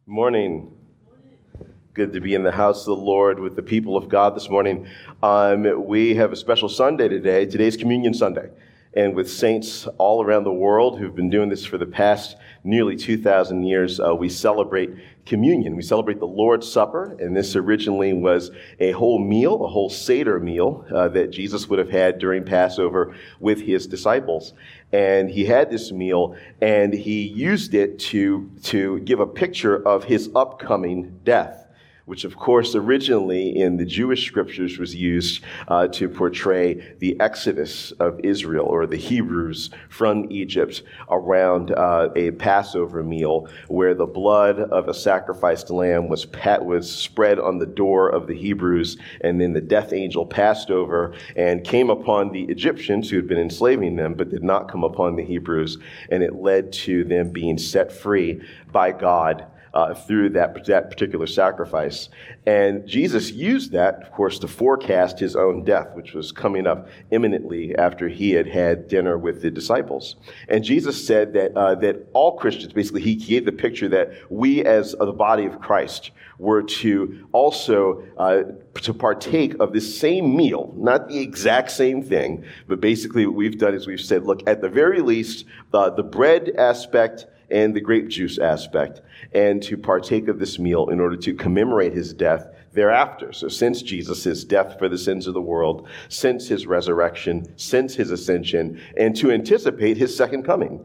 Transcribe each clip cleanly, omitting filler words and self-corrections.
Morning. Good to be in the house of the Lord with the people of God this morning. We have a special Sunday today. Today's Communion Sunday. And with saints all around the world who've been doing this for the past nearly 2,000 years, we celebrate communion. We celebrate the Lord's Supper, and this originally was a whole meal, a whole Seder meal that Jesus would have had during Passover with his disciples. And he had this meal, and he used it to give a picture of his upcoming death, which of course originally in the Jewish scriptures was used to portray the exodus of Israel or the Hebrews from Egypt around a Passover meal where the blood of a sacrificed lamb was spread on the door of the Hebrews, and then the death angel passed over and came upon the Egyptians who had been enslaving them but did not come upon the Hebrews, and it led to them being set free by God through that particular sacrifice. And Jesus used that, of course, to forecast his own death, which was coming up imminently after he had had dinner with the disciples. And Jesus said that all Christians, basically, he gave the picture that we as the body of Christ were to also to partake of this same meal, not the exact same thing, but basically what we've done is we've said, look, at the very least, the bread aspect and the grape juice aspect, and to partake of this meal in order to commemorate his death thereafter. So since Jesus' death for the sins of the world, since his resurrection, since his ascension, and to anticipate his second coming,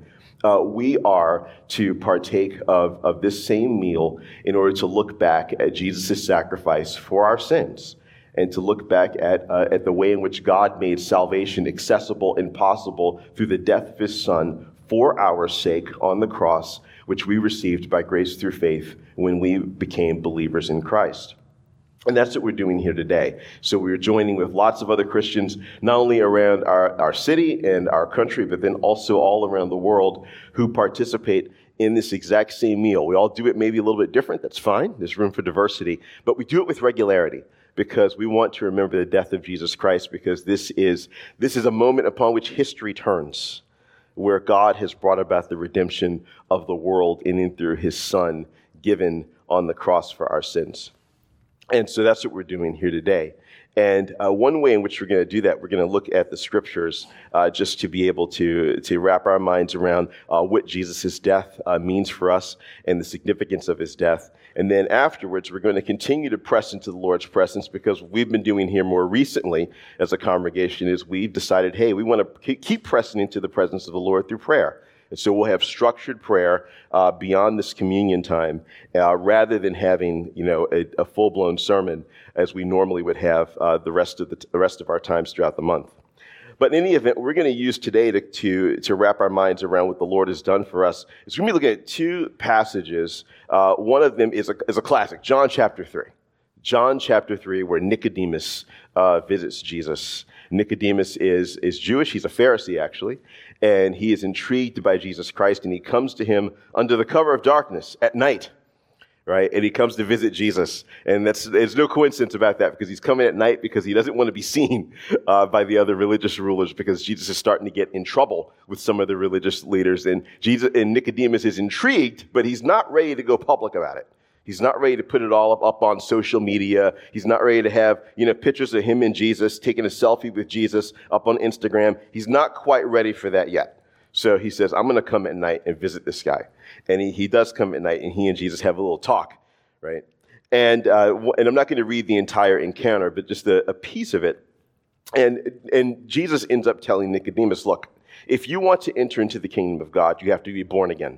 we are to partake of this same meal in order to look back at Jesus' sacrifice for our sins, and to look back at the way in which God made salvation accessible and possible through the death of his Son for our sake on the cross, which we received by grace through faith when we became believers in Christ. And that's what we're doing here today. So we're joining with lots of other Christians, not only around our city and our country, but then also all around the world who participate in this exact same meal. We all do it maybe a little bit different. That's fine. There's room for diversity. But we do it with regularity because we want to remember the death of Jesus Christ, because this is a moment upon which history turns, where God has brought about the redemption of the world in and through his Son given on the cross for our sins. And so that's what we're doing here today. And one way in which we're going to do that, we're going to look at the scriptures just to be able to wrap our minds around what Jesus' death means for us and the significance of his death. And then afterwards, we're going to continue to press into the Lord's presence, because what we've been doing here more recently as a congregation is we've decided, hey, we want to keep pressing into the presence of the Lord through prayer. And so we'll have structured prayer beyond this communion time, rather than having, a full-blown sermon as we normally would have the rest of our times throughout the month. But in any event, we're going to use today to wrap our minds around what the Lord has done for us. It's going to be looking at two passages. One of them is a classic, John chapter 3. John chapter 3, where Nicodemus visits Jesus. Nicodemus is Jewish. He's a Pharisee, actually, and he is intrigued by Jesus Christ, and he comes to him under the cover of darkness at night, right? And he comes to visit Jesus, and there's no coincidence about that, because he's coming at night because he doesn't want to be seen by the other religious rulers, because Jesus is starting to get in trouble with some of the religious leaders, and Nicodemus is intrigued, but he's not ready to go public about it. He's not ready to put it all up on social media. He's not ready to have, pictures of him and Jesus, taking a selfie with Jesus up on Instagram. He's not quite ready for that yet. So he says, I'm going to come at night and visit this guy. And he does come at night, and he and Jesus have a little talk, right? And I'm not going to read the entire encounter, but just a piece of it. And Jesus ends up telling Nicodemus, look, if you want to enter into the kingdom of God, you have to be born again.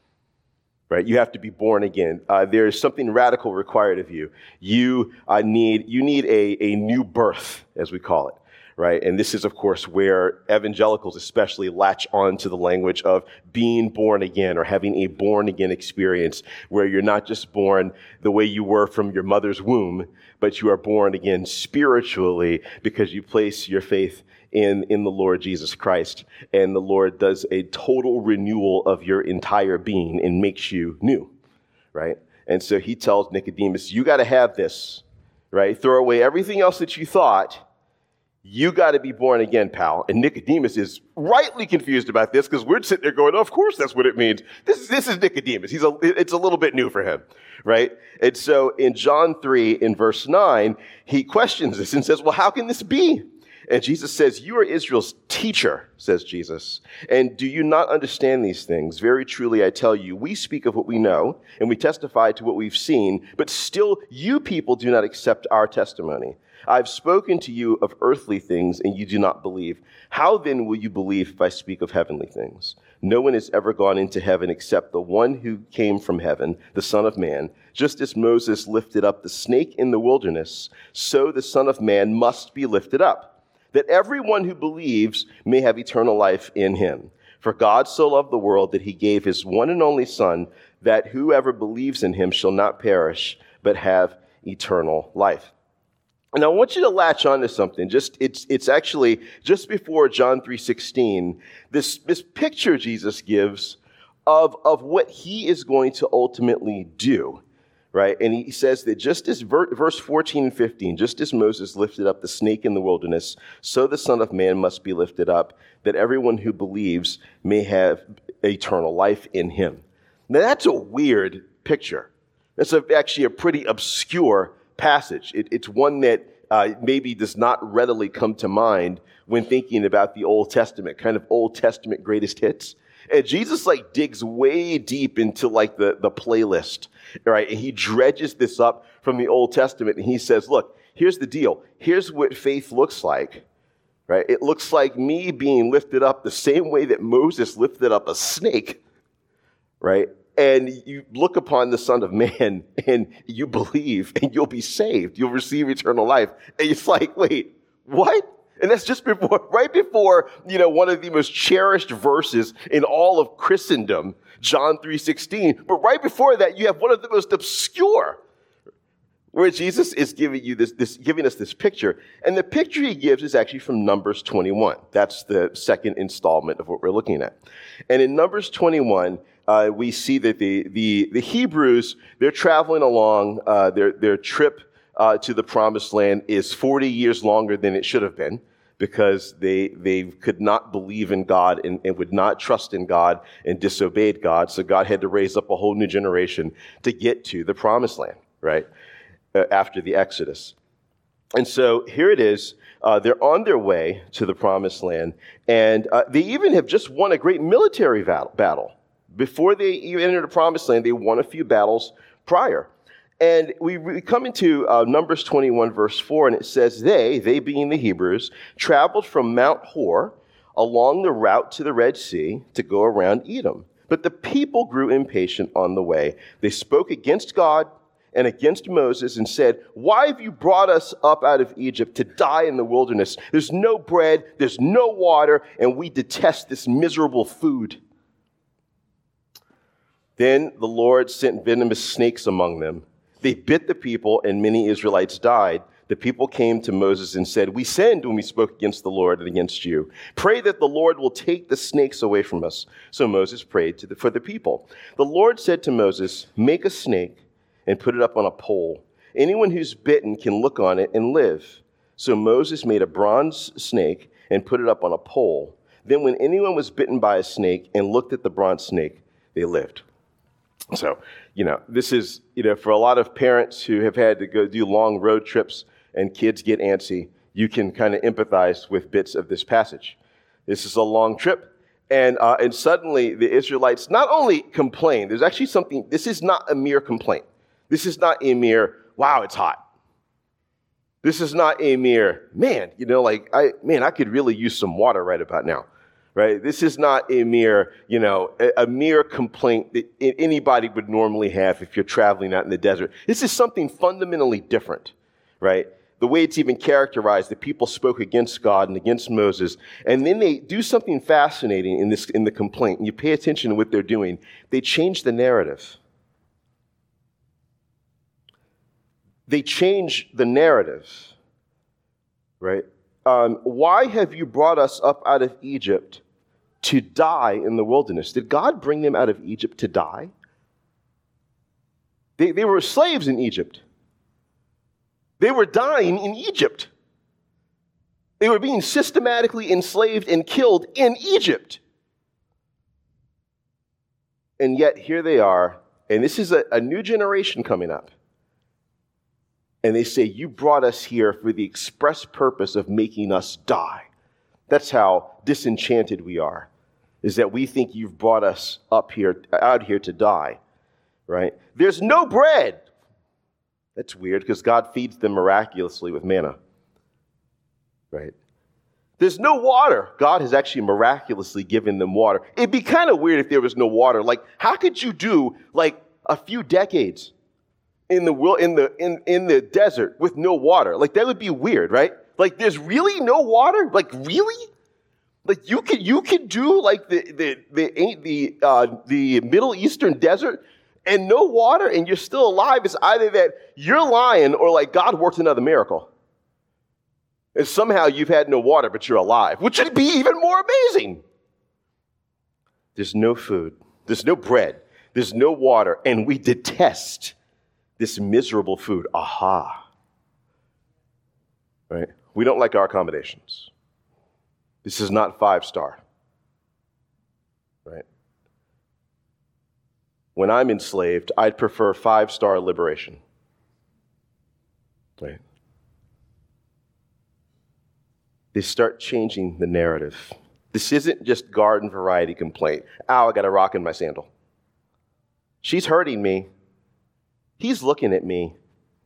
Right? You have to be born again. There is something radical required of you. You need a new birth, as we call it, right? And this is, of course, where evangelicals especially latch on to the language of being born again, or having a born again experience, where you're not just born the way you were from your mother's womb, but you are born again spiritually because you place your faith in the Lord Jesus Christ, and the Lord does a total renewal of your entire being and makes you new, right? And so he tells Nicodemus, you got to have this, right? Throw away everything else that you thought. You got to be born again, pal. And Nicodemus is rightly confused about this because we're sitting there going, oh, of course that's what it means. This is Nicodemus. It's a little bit new for him, right? And so in John 3, in verse 9, he questions this and says, well, how can this be? And Jesus says, you are Israel's teacher, says Jesus. And do you not understand these things? Very truly, I tell you, we speak of what we know, and we testify to what we've seen, but still you people do not accept our testimony. I've spoken to you of earthly things, and you do not believe. How then will you believe if I speak of heavenly things? No one has ever gone into heaven except the one who came from heaven, the Son of Man. Just as Moses lifted up the snake in the wilderness, so the Son of Man must be lifted up, that everyone who believes may have eternal life in him. For God so loved the world that he gave his one and only Son, that whoever believes in him shall not perish, but have eternal life. And I want you to latch on to something. It's actually just before John 3:16, this picture Jesus gives of what he is going to ultimately do, right? And he says that just as verse 14 and 15, just as Moses lifted up the snake in the wilderness, so the Son of Man must be lifted up, that everyone who believes may have eternal life in him. Now that's a weird picture. That's actually a pretty obscure passage. It's one that maybe does not readily come to mind when thinking about the Old Testament, kind of Old Testament greatest hits. And Jesus digs way deep into the playlist, right? And he dredges this up from the Old Testament, and he says, look, here's the deal. Here's what faith looks like, right? It looks like me being lifted up the same way that Moses lifted up a snake, right? And you look upon the Son of Man and you believe and you'll be saved. You'll receive eternal life. And it's like, wait, what? And that's just right before, one of the most cherished verses in all of Christendom, John 3:16. But right before that, you have one of the most obscure, where Jesus is giving you giving us this picture. And the picture he gives is actually from Numbers 21. That's the second installment of what we're looking at. And in Numbers 21, we see that the Hebrews, they're traveling along, their trip to the Promised Land is 40 years longer than it should have been, because they could not believe in God and would not trust in God and disobeyed God. So God had to raise up a whole new generation to get to the Promised Land, right, after the Exodus. And so here it is. They're on their way to the Promised Land, and they even have just won a great military battle. Before they even entered the Promised Land, they won a few battles prior. And we come into Numbers 21, verse 4, and it says, they being the Hebrews, traveled from Mount Hor along the route to the Red Sea to go around Edom. But the people grew impatient on the way. They spoke against God and against Moses and said, why have you brought us up out of Egypt to die in the wilderness? There's no bread, there's no water, and we detest this miserable food. Then the Lord sent venomous snakes among them. They bit the people, and many Israelites died. The people came to Moses and said, we sinned when we spoke against the Lord and against you. Pray that the Lord will take the snakes away from us. So Moses prayed for the people. The Lord said to Moses, make a snake and put it up on a pole. Anyone who's bitten can look on it and live. So Moses made a bronze snake and put it up on a pole. Then when anyone was bitten by a snake and looked at the bronze snake, they lived. So, this is, for a lot of parents who have had to go do long road trips and kids get antsy, you can kind of empathize with bits of this passage. This is a long trip, and suddenly the Israelites not only complain, there's actually something, this is not a mere complaint. This is not a mere, wow, it's hot. This is not a mere, man, I could really use some water right about now. Right? This is not a mere, a mere complaint that anybody would normally have if you're traveling out in the desert. This is something fundamentally different, right? The way it's even characterized, the people spoke against God and against Moses, and then they do something fascinating in the complaint. And you pay attention to what they're doing. They change the narrative. They change the narrative, right? Why have you brought us up out of Egypt to die in the wilderness? Did God bring them out of Egypt to die? They were slaves in Egypt. They were dying in Egypt. They were being systematically enslaved and killed in Egypt. And yet here they are, and this is a new generation coming up. And they say, you brought us here for the express purpose of making us die. That's how disenchanted we are, is that we think you've brought us out here to die, right? There's no bread. That's weird because God feeds them miraculously with manna, right? There's no water. God has actually miraculously given them water. It'd be kind of weird if there was no water. Like, how could you do like a few decades in the desert with no water? Like, that would be weird, right? Like, there's really no water? Like, really? Like, you could do like the Middle Eastern desert and no water, and you're still alive. It's either that you're lying or like God worked another miracle. And somehow you've had no water, but you're alive, which would be even more amazing. There's no food. There's no bread. There's no water. And we detest this miserable food. Aha. Right? We don't like our accommodations. This is not 5-star. Right? When I'm enslaved, I'd prefer 5-star liberation. Right? They start changing the narrative. This isn't just garden variety complaint. Ow, I got a rock in my sandal. She's hurting me. He's looking at me.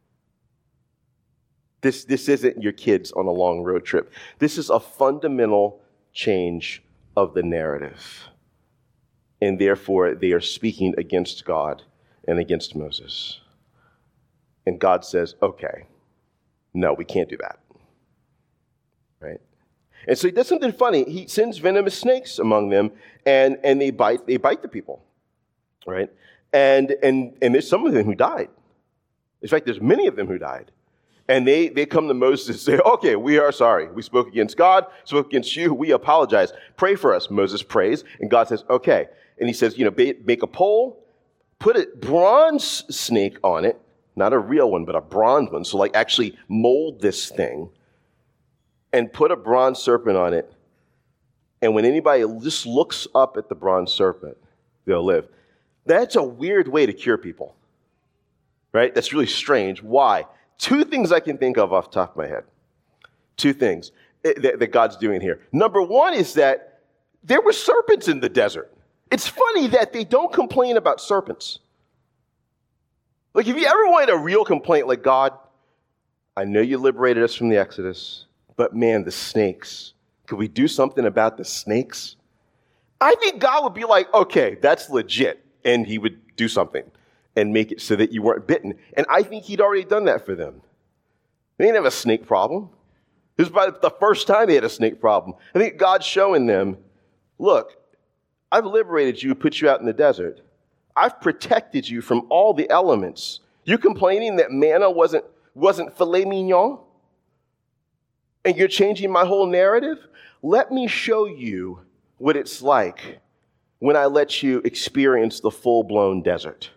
This isn't your kids on a long road trip. This is a fundamental change of the narrative. And therefore, they are speaking against God and against Moses. And God says, okay, no, we can't do that. Right? And so he does something funny. He sends venomous snakes among them, and they bite the people. Right? And there's some of them who died. In fact, there's many of them who died. And they come to Moses and say, okay, we are sorry. We spoke against God, spoke against you. We apologize. Pray for us. Moses prays, and God says, okay. And he says, make a pole, put a bronze snake on it, not a real one, but a bronze one. So like actually mold this thing and put a bronze serpent on it. And when anybody just looks up at the bronze serpent, they'll live. That's a weird way to cure people, right? That's really strange. Why? 2 things I can think of off the top of my head. 2 things that God's doing here. Number 1 is that there were serpents in the desert. It's funny that they don't complain about serpents. Like, if you ever wanted a real complaint, like, God, I know you liberated us from the Exodus, but man, the snakes, could we do something about the snakes? I think God would be like, okay, that's legit. And he would do something and make it so that you weren't bitten. And I think he'd already done that for them. They didn't have a snake problem. This is probably the first time they had a snake problem. I think God's showing them, look, I've liberated you, put you out in the desert. I've protected you from all the elements. You complaining that manna wasn't filet mignon? And you're changing my whole narrative? Let me show you what it's like when I let you experience the full-blown desert.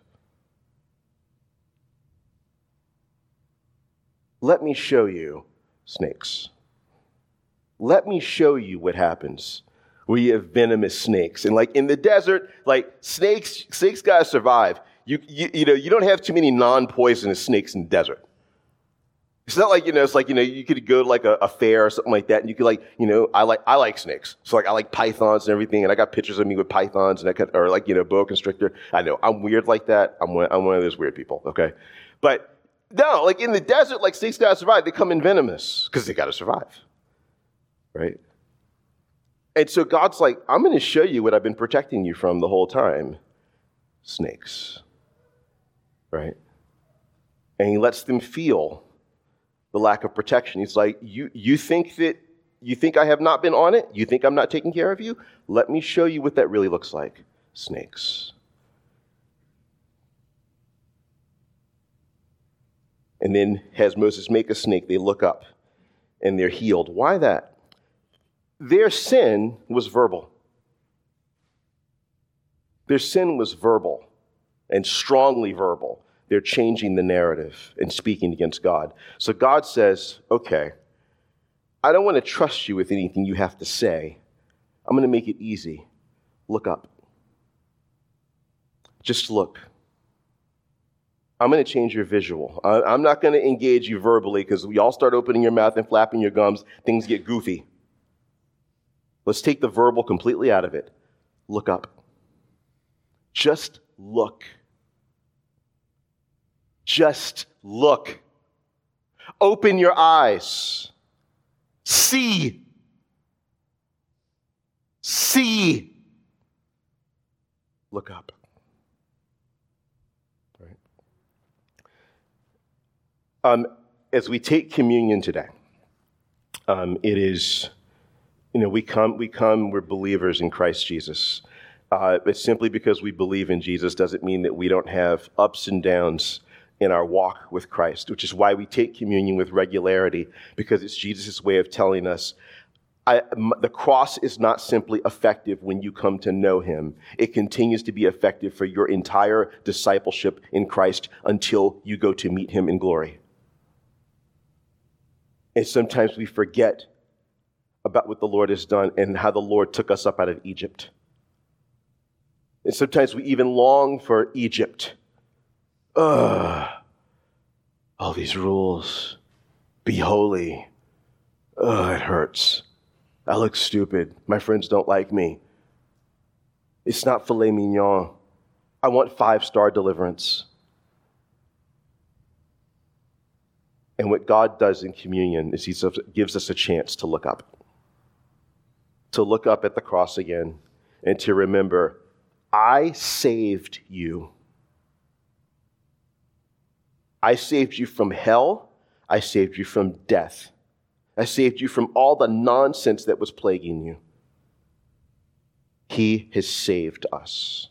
Let me show you snakes. Let me show you what happens where you have venomous snakes. And like in the desert, like snakes gotta survive. You don't have too many non-poisonous snakes in the desert. It's not like, it's like, you could go to like a fair or something like that, and you could like, I like snakes. So like, I like pythons and everything, and I got pictures of me with pythons, and or like, boa constrictor. I know, I'm weird like that. I'm one of those weird people, okay? But no, like in the desert, like snakes gotta survive. They come in venomous, because they gotta survive, right? And so God's like, I'm gonna show you what I've been protecting you from the whole time. Snakes, right? And he lets them feel the lack of protection. He's like, you think I have not been on it? You think I'm not taking care of you? Let me show you what that really looks like. Snakes. And then has Moses make a snake. They look up and they're healed. Why that? Their sin was verbal. Their sin was verbal and strongly verbal. They're changing the narrative and speaking against God. So God says, okay, I don't want to trust you with anything you have to say. I'm going to make it easy. Look up. Just look. I'm going to change your visual. I'm not going to engage you verbally because we all start opening your mouth and flapping your gums. Things get goofy. Let's take the verbal completely out of it. Look up. Just look. Just look. Open your eyes. See. See. Look up. As we take communion today, it is, we come, we're believers in Christ Jesus. But simply because we believe in Jesus doesn't mean that we don't have ups and downs in our walk with Christ, which is why we take communion with regularity, because it's Jesus' way of telling us, the cross is not simply effective when you come to know him. It continues to be effective for your entire discipleship in Christ until you go to meet him in glory. And sometimes we forget about what the Lord has done and how the Lord took us up out of Egypt. And sometimes we even long for Egypt. All these rules. Be holy. It hurts. I look stupid. My friends don't like me. It's not filet mignon. I want 5-star deliverance. And what God does in communion is he gives us a chance to look up. To look up at the cross again and to remember, I saved you. I saved you from hell. I saved you from death. I saved you from all the nonsense that was plaguing you. He has saved us.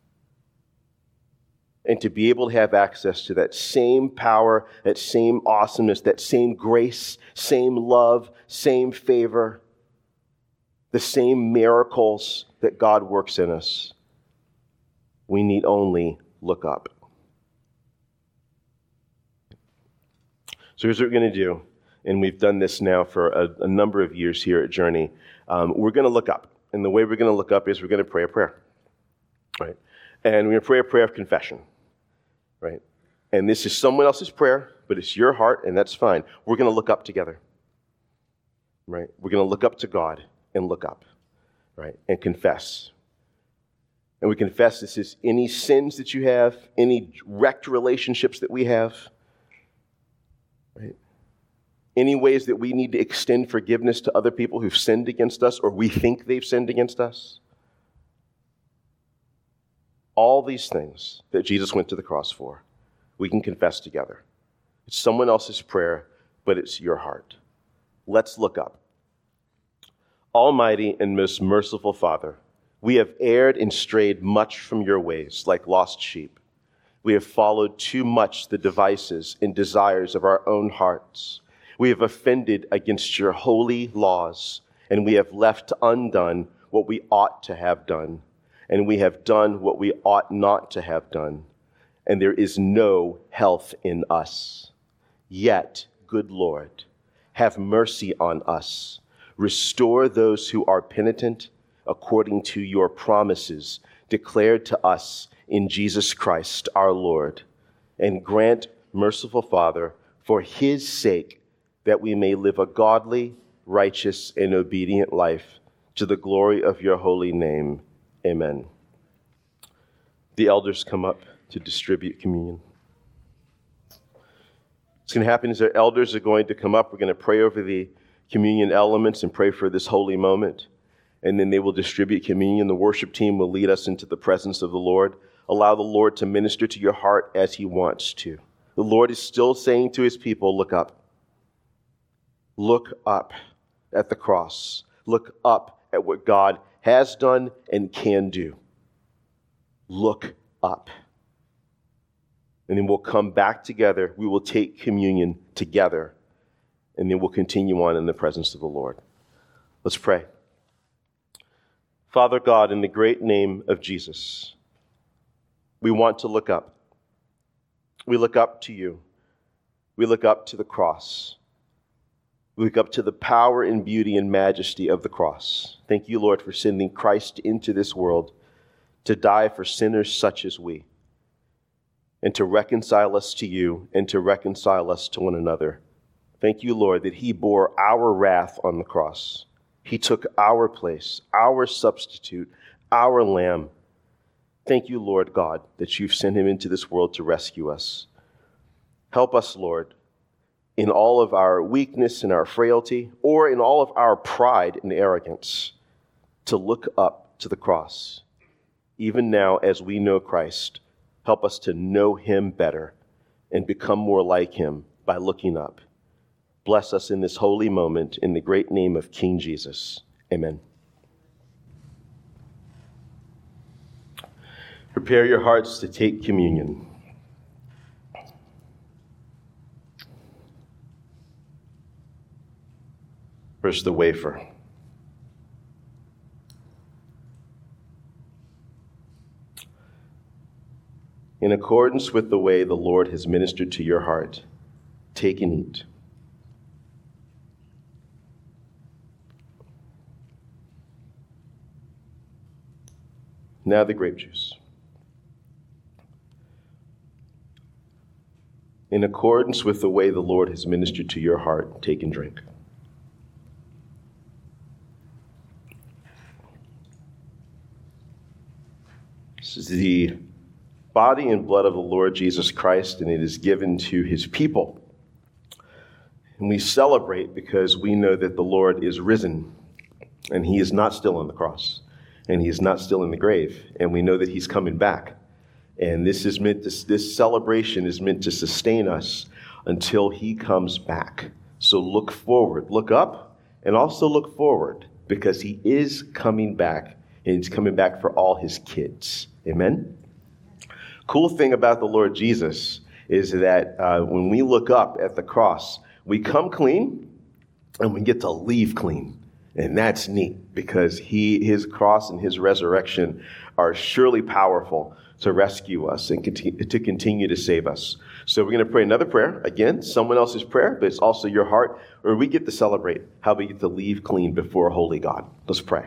And to be able to have access to that same power, that same awesomeness, that same grace, same love, same favor, the same miracles that God works in us, we need only look up. So here's what we're going to do. And we've done this now for a number of years here at Journey. We're going to look up. And the way we're going to look up is we're going to pray a prayer. Right? And we're going to pray a prayer of confession. Right? And this is someone else's prayer, but it's your heart, and that's fine. We're going to look up together. Right? We're going to look up to God and look up. Right? And confess. And we confess this is any sins that you have, any wrecked relationships that we have. Right? Any ways that we need to extend forgiveness to other people who've sinned against us or we think they've sinned against us. All these things that Jesus went to the cross for, we can confess together. It's someone else's prayer, but it's your heart. Let's look up. Almighty and most merciful Father, we have erred and strayed much from your ways like lost sheep. We have followed too much the devices and desires of our own hearts. We have offended against your holy laws, and we have left undone what we ought to have done, and we have done what we ought not to have done, and there is no health in us. Yet, good Lord, have mercy on us. Restore those who are penitent according to your promises declared to us in Jesus Christ our Lord, and grant, merciful Father, for his sake, that we may live a godly, righteous, and obedient life to the glory of your holy name. Amen. The elders come up to distribute communion. What's going to happen is our elders are going to come up. We're going to pray over the communion elements and pray for this holy moment. And then they will distribute communion. The worship team will lead us into the presence of the Lord. Allow the Lord to minister to your heart as he wants to. The Lord is still saying to his people, look up. Look up at the cross. Look up at what God has done and can do. Look up. And then we'll come back together. We will take communion together. And then we'll continue on in the presence of the Lord. Let's pray. Father God, in the great name of Jesus, we want to look up. We look up to you. We look up to the cross. We look up to the power and beauty and majesty of the cross. Thank you, Lord, for sending Christ into this world to die for sinners such as we, and to reconcile us to you and to reconcile us to one another. Thank you, Lord, that he bore our wrath on the cross. He took our place, our substitute, our lamb. Thank you, Lord God, that you've sent him into this world to rescue us. Help us, Lord, in all of our weakness and our frailty, or in all of our pride and arrogance, to look up to the cross. Even now, as we know Christ, help us to know him better and become more like him by looking up. Bless us in this holy moment in the great name of King Jesus. Amen. Prepare your hearts to take communion. First, the wafer. In accordance with the way the Lord has ministered to your heart, take and eat. Now the grape juice. In accordance with the way the Lord has ministered to your heart, take and drink. This is the body and blood of the Lord Jesus Christ, and it is given to his people. And we celebrate because we know that the Lord is risen, and he is not still on the cross, and he is not still in the grave, and we know that he's coming back. And this celebration is meant to sustain us until he comes back. So look forward, look up, and also look forward, because he is coming back, and he's coming back for all his kids. Amen? Cool thing about the Lord Jesus is that when we look up at the cross, we come clean and we get to leave clean. And that's neat, because his cross and his resurrection are surely powerful to rescue us and to continue to save us. So we're going to pray another prayer. Again, someone else's prayer, but it's also your heart, where we get to celebrate how we get to leave clean before a holy God. Let's pray.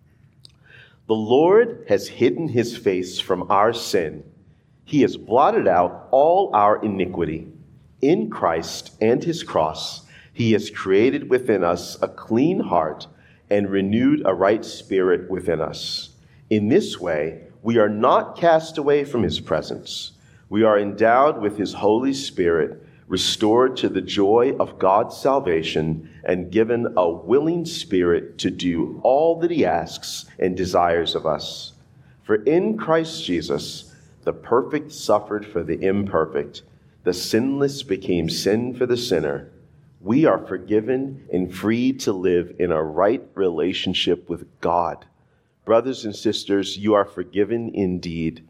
The Lord has hidden his face from our sin. He has blotted out all our iniquity. In Christ and his cross, he has created within us a clean heart and renewed a right spirit within us. In this way, we are not cast away from his presence. We are endowed with his Holy Spirit, restored to the joy of God's salvation, and given a willing spirit to do all that he asks and desires of us. For in Christ Jesus, the perfect suffered for the imperfect. The sinless became sin for the sinner. We are forgiven and free to live in a right relationship with God. Brothers and sisters, you are forgiven indeed.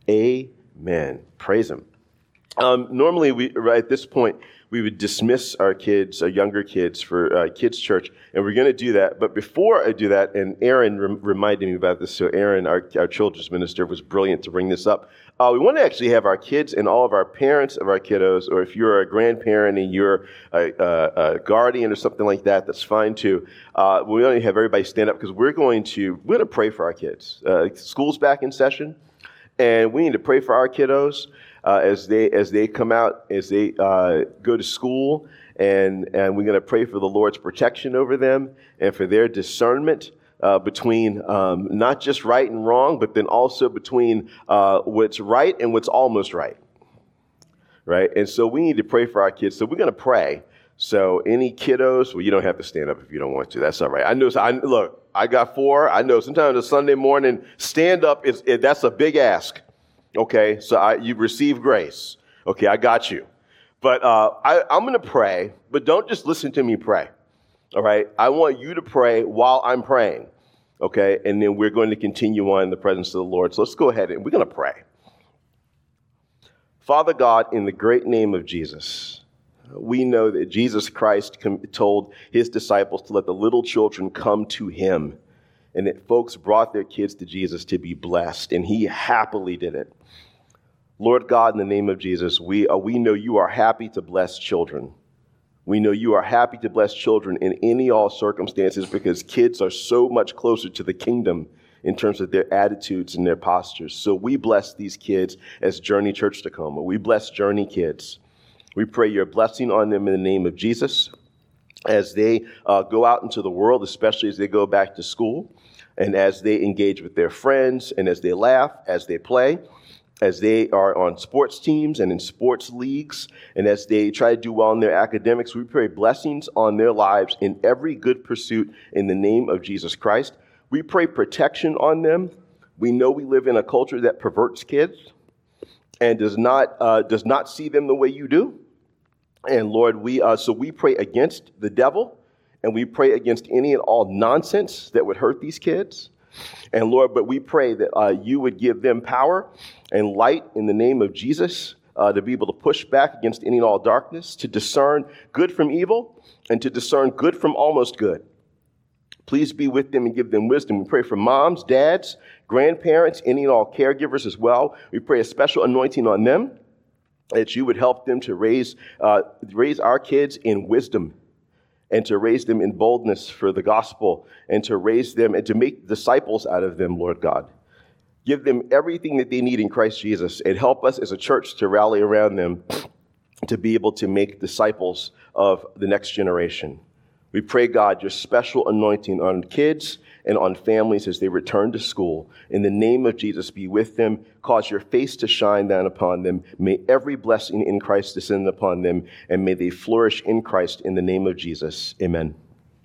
Amen. Praise him. Normally, at this point, we would dismiss our kids, our younger kids, for kids' church, and we're going to do that. But before I do that, and Aaron reminded me about this, so Aaron, our children's minister, was brilliant to bring this up. We want to actually have our kids and all of our parents of our kiddos, or if you're a grandparent and you're a guardian or something like that, that's fine too. We want to have everybody stand up, because we're going to pray for our kids. School's back in session, and we need to pray for our kiddos. As they come out, as they go to school, and we're going to pray for the Lord's protection over them and for their discernment between not just right and wrong, but then also between what's right and what's almost right. Right? And so we need to pray for our kids. So we're going to pray. So any kiddos, well, you don't have to stand up if you don't want to. That's all right. I know. Look, I got 4. I know sometimes a Sunday morning stand up that's a big ask. Okay, so you receive grace. Okay, I got you. But I'm going to pray, but don't just listen to me pray. All right, I want you to pray while I'm praying. Okay, and then we're going to continue on in the presence of the Lord. So let's go ahead and we're going to pray. Father God, in the great name of Jesus, we know that Jesus Christ told his disciples to let the little children come to him, and that folks brought their kids to Jesus to be blessed, and he happily did it. Lord God, in the name of Jesus, we know you are happy to bless children. We know you are happy to bless children in any all circumstances because kids are so much closer to the kingdom in terms of their attitudes and their postures. So we bless these kids as Journey Church Tacoma. We bless Journey kids. We pray your blessing on them in the name of Jesus as they go out into the world, especially as they go back to school and as they engage with their friends and as they laugh, as they play, as they are on sports teams and in sports leagues, and as they try to do well in their academics. We pray blessings on their lives in every good pursuit in the name of Jesus Christ. We pray protection on them. We know we live in a culture that perverts kids and does not see them the way you do. And Lord, so we pray against the devil, and we pray against any and all nonsense that would hurt these kids. And Lord, but we pray that you would give them power and light in the name of Jesus to be able to push back against any and all darkness, to discern good from evil, and to discern good from almost good. Please be with them and give them wisdom. We pray for moms, dads, grandparents, any and all caregivers as well. We pray a special anointing on them, that you would help them to raise our kids in wisdom, and to raise them in boldness for the gospel, and to raise them and to make disciples out of them, Lord God. Give them everything that they need in Christ Jesus, and help us as a church to rally around them to be able to make disciples of the next generation. We pray, God, your special anointing on kids and on families as they return to school. In the name of Jesus, be with them. Cause your face to shine down upon them. May every blessing in Christ descend upon them, and may they flourish in Christ in the name of Jesus. Amen.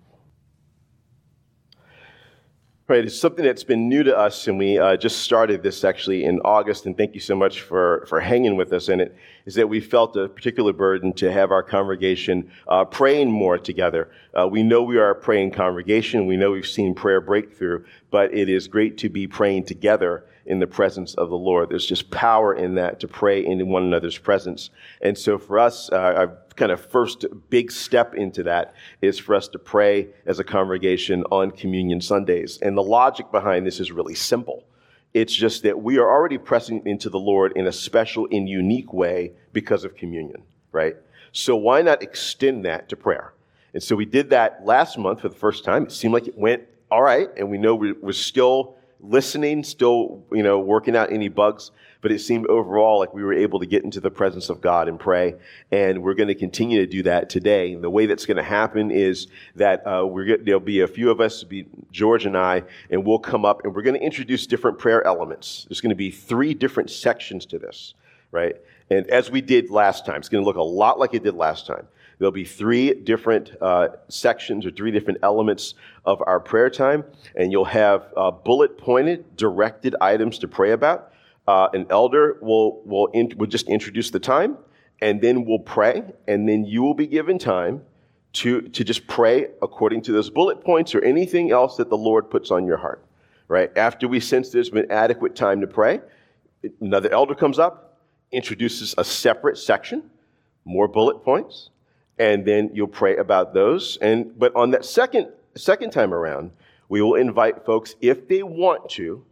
Right, it's something that's been new to us, and we just started this actually in August, and thank you so much for hanging with us in it, is that we felt a particular burden to have our congregation praying more together. We know we are a praying congregation. We know we've seen prayer breakthrough, but it is great to be praying together in the presence of the Lord. There's just power in that, to pray in one another's presence. And so for us, our kind of first big step into that is for us to pray as a congregation on Communion Sundays. And the logic behind this is really simple. It's just that we are already pressing into the Lord in a special and unique way because of communion, right? So why not extend that to prayer? And so we did that last month for the first time. It seemed like it went all right, and we know we're still listening, still, working out any bugs, but it seemed overall like we were able to get into the presence of God and pray, and we're going to continue to do that today. And the way that's going to happen is that there'll be a few of us, be George and I, and we'll come up and we're going to introduce different prayer elements. There's going to be 3 different sections to this, right? And as we did last time, it's going to look a lot like it did last time. There'll be 3 different sections or 3 different elements of our prayer time, and you'll have bullet-pointed, directed items to pray about. An elder will just introduce the time, and then we'll pray, and then you will be given time to just pray according to those bullet points or anything else that the Lord puts on your heart, right? After we sense there's been adequate time to pray, another elder comes up, introduces a separate section, more bullet points, and then you'll pray about those. But on that second time around, we will invite folks, if they want to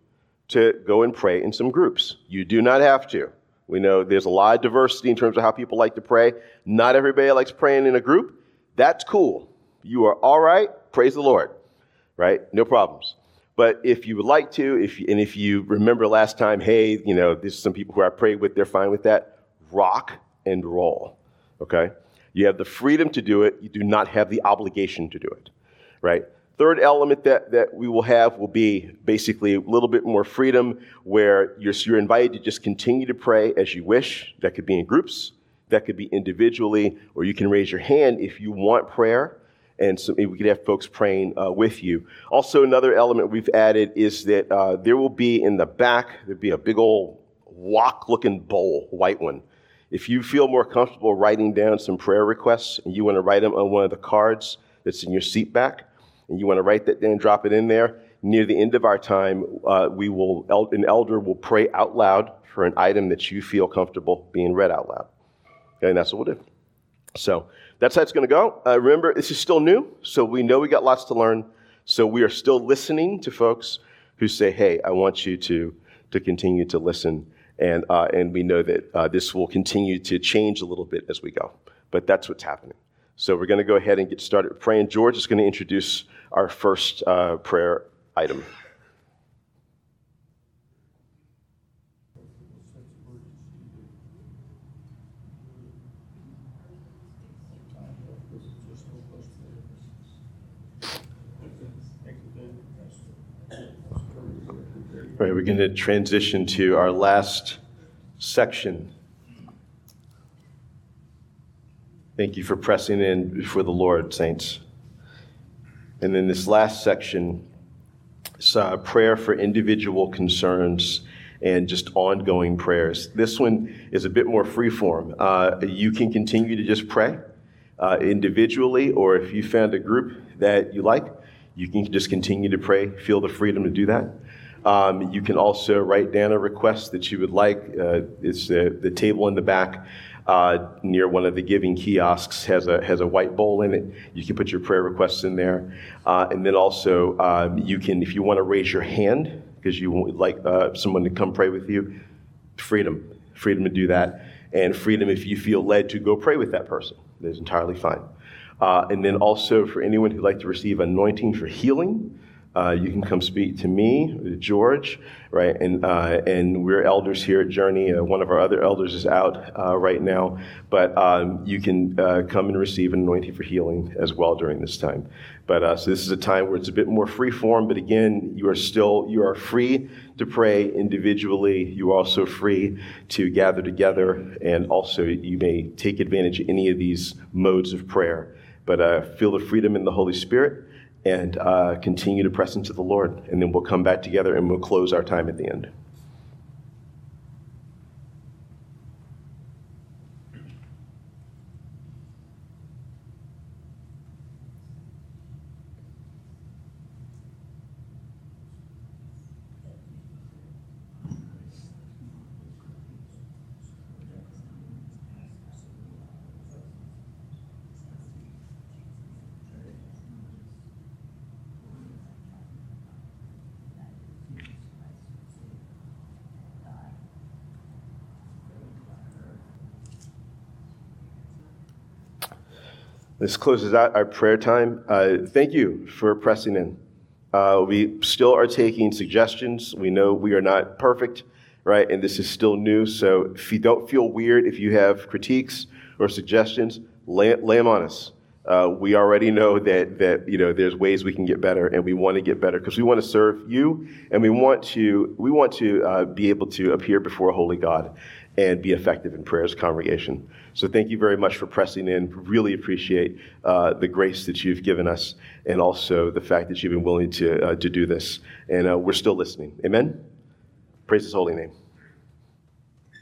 go and pray in some groups. You do not have to. We know there's a lot of diversity in terms of how people like to pray. Not everybody likes praying in a group. That's cool. You are all right. Praise the Lord, right? No problems. But if you would like to, if you remember last time, hey, there's some people who I prayed with, they're fine with that. Rock and roll, okay? You have the freedom to do it. You do not have the obligation to do it, right? Third element that we will have will be basically a little bit more freedom, where you're invited to just continue to pray as you wish. That could be in groups, that could be individually, or you can raise your hand if you want prayer, and so we could have folks praying with you. Also, another element we've added is that there will be in the back, there'll be a big old wok-looking bowl, white one. If you feel more comfortable writing down some prayer requests and you want to write them on one of the cards that's in your seat back, and you want to write that down, drop it in there, near the end of our time, an elder will pray out loud for an item that you feel comfortable being read out loud. Okay, and that's what we'll do. So that's how it's going to go. Remember, this is still new, so we know we got lots to learn. So we are still listening to folks who say, hey, I want you to continue to listen. And we know that this will continue to change a little bit as we go. But that's what's happening. So we're going to go ahead and get started praying. George is going to introduce our first prayer item. All right, we're going to transition to our last section. Thank you for pressing in before the Lord, saints. And then this last section is prayer for individual concerns and just ongoing prayers. This one is a bit more freeform. You can continue to just pray individually, or if you found a group that you like, you can just continue to pray. Feel the freedom to do that. You can also write down a request that you would like. It's the table in the back near one of the giving kiosks has a white bowl in it. You can put your prayer requests in there. And then also you can, if you want to raise your hand because you would like someone to come pray with you, freedom to do that. And freedom if you feel led to go pray with that person. That's entirely fine. And then also for anyone who'd like to receive anointing for healing, you can come speak to me, George, right? And we're elders here at Journey. One of our other elders is out right now, but you can come and receive an anointing for healing as well during this time. But so this is a time where it's a bit more free form, but again, you are free to pray individually. You are also free to gather together, and also you may take advantage of any of these modes of prayer. But feel the freedom in the Holy Spirit. And continue to press into the Lord. And then we'll come back together and we'll close our time at the end. This closes out our prayer time. Thank you for pressing in. We still are taking suggestions. We know we are not perfect, right? And this is still new. So if you don't feel weird, if you have critiques or suggestions, lay them on us. We already know that there's ways we can get better, and we want to get better because we want to serve you, and we want to be able to appear before a holy God and be effective in prayer as a congregation. So thank you very much for pressing in. Really appreciate the grace that you've given us, and also the fact that you've been willing to do this. And we're still listening. Amen? Praise his holy name.